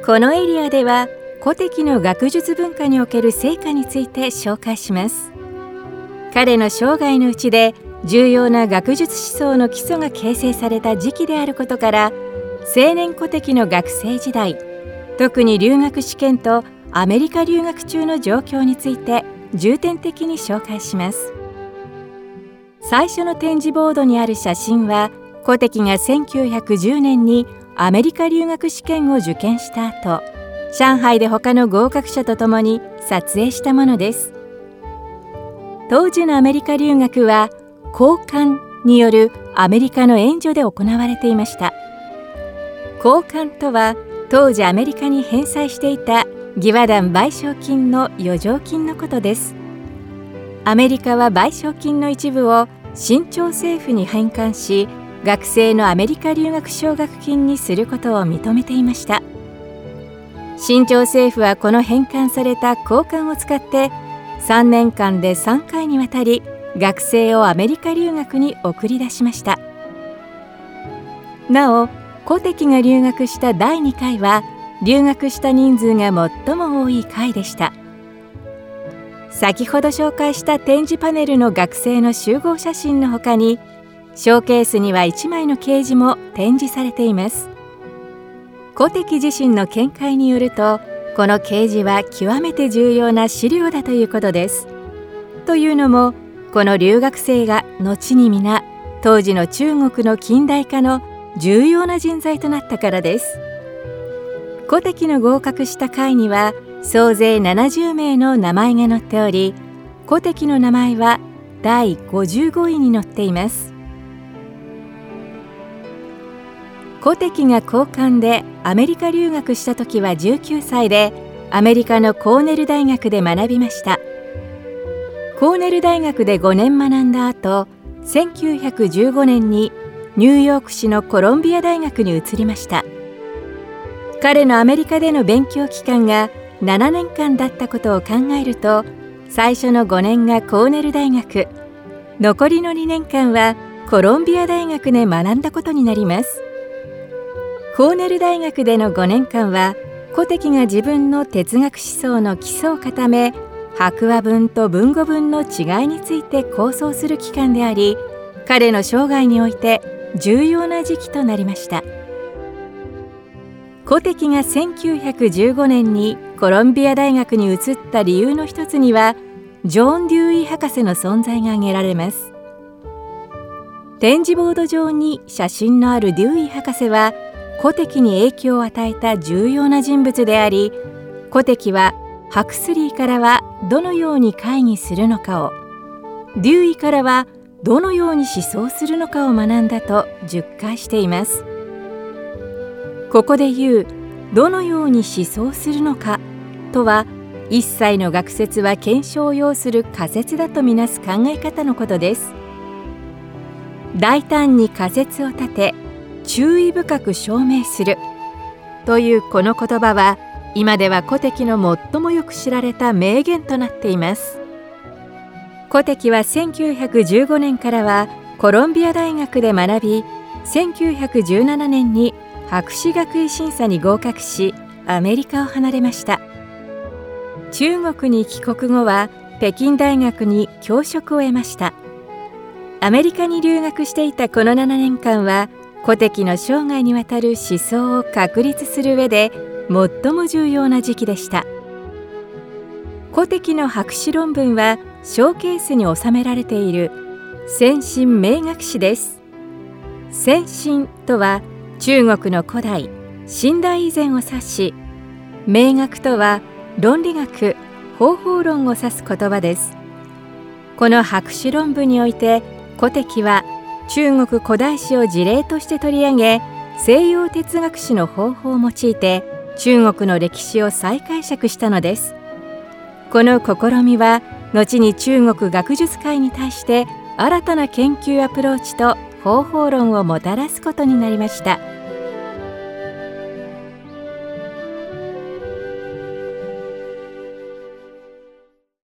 このエリアでは古敵の学術文化における成果について紹介します。彼の生涯のうちで重要な学術思想の基礎が形成された時期であることから、青年古敵の学生時代、特に留学試験とアメリカ留学中の状況について重点的に紹介します。最初の展示ボードにある写真は、古敵が1910年にアメリカ留学試験を受験した後、上海で他の合格者と共に撮影したものです。当時のアメリカ留学は交換によるアメリカの援助で行われていました。交換とは、当時アメリカに返済していた義和団賠償金の余剰金のことです。アメリカは賠償金の一部を清朝政府に返還し、学生のアメリカ留学奨学金にすることを認めていました。清朝政府はこの返還された交換を使って3年間で3回にわたり学生をアメリカ留学に送り出しました。なお、古敵が留学した第2回は留学した人数が最も多い回でした。先ほど紹介した展示パネルの学生の集合写真のほかに、ショーケースには1枚の掲示も展示されています。古敵自身の見解によると、この掲示は極めて重要な資料だということです。というのも、この留学生が後に皆当時の中国の近代化の重要な人材となったからです。古敵の合格した会には総勢70名の名前が載っており、古敵の名前は第55位に載っています。古敵が交換でアメリカ留学した時は19歳で、アメリカのコーネル大学で学びました。コーネル大学で5年学んだ後、1915年にニューヨーク市のコロンビア大学に移りました。彼のアメリカでの勉強期間が7年間だったことを考えると、最初の5年がコーネル大学、残りの2年間はコロンビア大学で学んだことになります。コーネル大学での5年間は、古敵が自分の哲学思想の基礎を固め、白話文と文語文の違いについて構想する期間であり、彼の生涯において重要な時期となりました。古敵が1915年にコロンビア大学に移った理由の一つには、ジョン・デューイ博士の存在が挙げられます。展示ボード上に写真のあるデューイ博士は、古敵に影響を与えた重要な人物であり、古敵はハクスリーからはどのように会議するのかを、デューイからはどのように思想するのかを学んだと述懐しています。ここで言うどのように思想するのかとは、一切の学説は検証を要する仮説だとみなす考え方のことです。大胆に仮説を立て、注意深く証明するというこの言葉は、今では古敵の最もよく知られた名言となっています。古敵は1915年からはコロンビア大学で学び、1917年に博士学位審査に合格し、アメリカを離れました。中国に帰国後は北京大学に教職を得ました。アメリカに留学していたこの7年間は、古敵の生涯にわたる思想を確立する上で最も重要な時期でした。古敵の博士論文はショーケースに収められている先進名学史です。先進とは中国の古代、近代以前を指し、名学とは論理学、方法論を指す言葉です。この博士論文において、古敵は中国古代史を事例として取り上げ、西洋哲学史の方法を用いて中国の歴史を再解釈したのです。この試みは後に中国学術界に対して新たな研究アプローチと方法論をもたらすことになりました。